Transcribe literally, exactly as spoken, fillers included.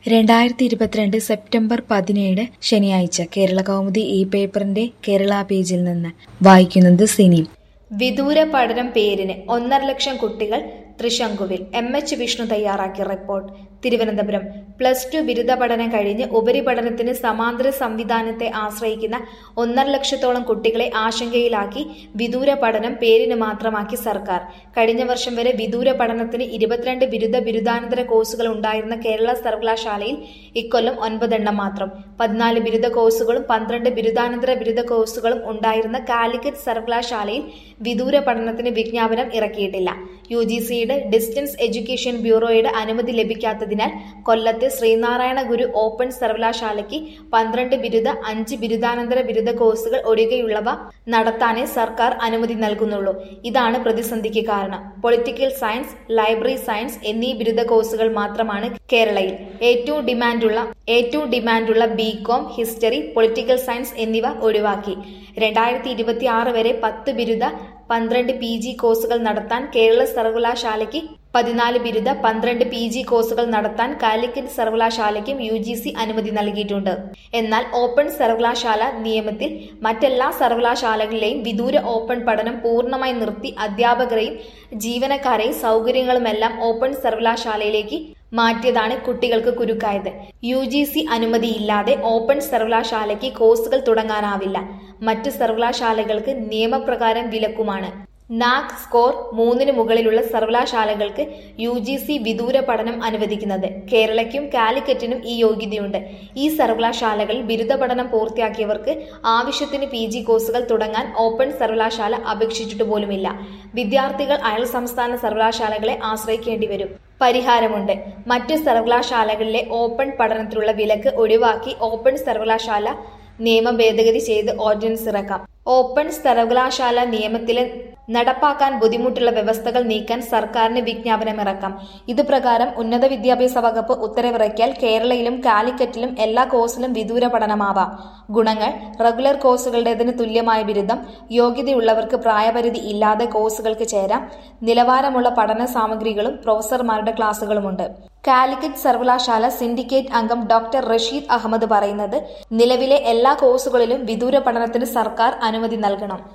രണ്ടായിരത്തി ഇരുപത്തിരണ്ട് സെപ്റ്റംബർ പതിനേഴ് ശനിയാഴ്ച കേരളകൗമുദി ഈ പേപ്പറിന്റെ കേരള പേജിൽ നിന്ന് വായിക്കുന്നത് സിനി. വിദൂര പഠനം പേരിന് ഒന്നര ലക്ഷം കുട്ടികൾ തൃശങ്കുവിൽ. എം എച്ച് വിഷ്ണു തയ്യാറാക്കിയ റിപ്പോർട്ട്. തിരുവനന്തപുരം. പ്ലസ് ടു ബിരുദ പഠനം കഴിഞ്ഞ് ഉപരിപഠനത്തിന് സമാന്തര സംവിധാനത്തെ ആശ്രയിക്കുന്ന ഒന്നര ലക്ഷത്തോളം കുട്ടികളെ ആശങ്കയിലാക്കി വിദൂര പഠനം പേരിന് മാത്രമാക്കി സർക്കാർ. കഴിഞ്ഞ വർഷം വരെ വിദൂര പഠനത്തിന് ഇരുപത്തിരണ്ട് ബിരുദ ബിരുദാനന്തര കോഴ്സുകൾ ഉണ്ടായിരുന്ന കേരള സർവകലാശാലയിൽ ഇക്കൊല്ലം ഒൻപതെണ്ണം മാത്രം. പതിനാല് ബിരുദ കോഴ്സുകളും പന്ത്രണ്ട് ബിരുദാനന്തര ബിരുദ കോഴ്സുകളും ഉണ്ടായിരുന്ന കാലിക്കറ്റ് സർവകലാശാലയിൽ വിദൂര പഠനത്തിന് വിജ്ഞാപനം ഇറക്കിയിട്ടില്ല. യു ജി സിയുടെ ഡിസ്റ്റൻസ് എഡ്യൂക്കേഷൻ ബ്യൂറോയുടെ അനുമതി ലഭിക്കാത്തതിനാൽ കൊല്ലത്തെ ശ്രീനാരായണ ഗുരു ഓപ്പൺ സർവകലാശാലയ്ക്ക് പന്ത്രണ്ട് ബിരുദ അഞ്ച് ബിരുദാനന്തര ബിരുദ കോഴ്സുകൾ ഒഴികെയുള്ളവ നടത്താനേ സർക്കാർ അനുമതി നൽകുന്നുള്ളൂ. ഇതാണ് പ്രതിസന്ധിക്ക് കാരണം. പൊളിറ്റിക്കൽ സയൻസ്, ലൈബ്രറി സയൻസ് എന്നീ ബിരുദ കോഴ്സുകൾ മാത്രമാണ് കേരളയിൽ. ഏറ്റവും ഡിമാൻഡുള്ള ഏറ്റവും ഡിമാൻഡുള്ള ബികോം, ഹിസ്റ്ററി, പൊളിറ്റിക്കൽ സയൻസ് എന്നിവ ഒഴിവാക്കി. രണ്ടായിരത്തി ഇരുപത്തി ആറ് വരെ പത്ത് ബിരുദ പന്ത്രണ്ട് പി ജി കോഴ്സുകൾ നടത്താൻ കേരള സർവകലാശാലയ്ക്ക് പതിനാല് ബിരുദ പന്ത്രണ്ട് പി ജി കോഴ്സുകൾ നടത്താൻ കാലിക്കറ്റ് സർവകലാശാലയ്ക്കും യു ജി സി അനുമതി നൽകിയിട്ടുണ്ട്. എന്നാൽ ഓപ്പൺ സർവകലാശാല നിയമത്തിൽ മറ്റെല്ലാ സർവകലാശാലകളിലെയും വിദൂര ഓപ്പൺ പഠനം പൂർണ്ണമായി നിർത്തി അധ്യാപകരെയും ജീവനക്കാരെയും സൗകര്യങ്ങളുമെല്ലാം ഓപ്പൺ സർവകലാശാലയിലേക്ക് മാറ്റിയതാണ് കുട്ടികൾക്ക് കുരുക്കായത്. യു ജി സി അനുമതിയില്ലാതെ ഓപ്പൺ സർവകലാശാലയ്ക്ക് കോഴ്സുകൾ തുടങ്ങാനാവില്ല. മറ്റ് സർവകലാശാലകൾക്ക് നിയമപ്രകാരം വിലക്കുമാണ്. നാക് സ്കോർ മൂന്നിന് മുകളിലുള്ള സർവകലാശാലകൾക്ക് യു ജി സി വിദൂര പഠനം അനുവദിക്കുന്നത്. കേരളയ്ക്കും കാലിക്കറ്റിനും ഈ യോഗ്യതയുണ്ട്. ഈ സർവകലാശാലകളിൽ ബിരുദ പഠനം പൂർത്തിയാക്കിയവർക്ക് ആവശ്യത്തിന് പി ജി കോഴ്സുകൾ തുടങ്ങാൻ ഓപ്പൺ സർവകലാശാല അപേക്ഷിച്ചിട്ട് പോലുമില്ല. വിദ്യാർത്ഥികൾ അയൽ സംസ്ഥാന സർവകലാശാലകളെ ആശ്രയിക്കേണ്ടി വരും. പരിഹാരമുണ്ട്. മറ്റ് സർവകലാശാലകളിലെ ഓപ്പൺ പഠനത്തിലുള്ള വിലക്ക് ഒഴിവാക്കി ഓപ്പൺ സർവകലാശാല നിയമം ഭേദഗതി ചെയ്ത് ഓർഡിനൻസ് ഇറക്കാം. ഓപ്പൺ സർവകലാശാല നിയമത്തിലെ നടപ്പാക്കാൻ ബുദ്ധിമുട്ടുള്ള വ്യവസ്ഥകൾ നീക്കാൻ സർക്കാരിന് വിജ്ഞാപനമിറക്കാം. ഇതുപ്രകാരം ഉന്നത വിദ്യാഭ്യാസ വകുപ്പ് ഉത്തരവിറക്കിയാൽ കേരളയിലും കാലിക്കറ്റിലും എല്ലാ കോഴ്സിലും വിദൂര പഠനമാവാം. ഗുണങ്ങൾ: റെഗുലർ കോഴ്സുകളുടേതിന് തുല്യമായ ബിരുദം, യോഗ്യതയുള്ളവർക്ക് പ്രായപരിധി ഇല്ലാതെ കോഴ്സുകൾക്ക് ചേരാം, നിലവാരമുള്ള പഠന സാമഗ്രികളും പ്രൊഫസർമാരുടെ ക്ലാസുകളുമുണ്ട്. കാലിക്കറ്റ് സർവകലാശാല സിൻഡിക്കേറ്റ് അംഗം ഡോക്ടർ റഷീദ് അഹമ്മദ് പറയുന്നത്, നിലവിലെ എല്ലാ കോഴ്സുകളിലും വിദൂര പഠനത്തിന് സർക്കാർ അനുമതി നൽകണം.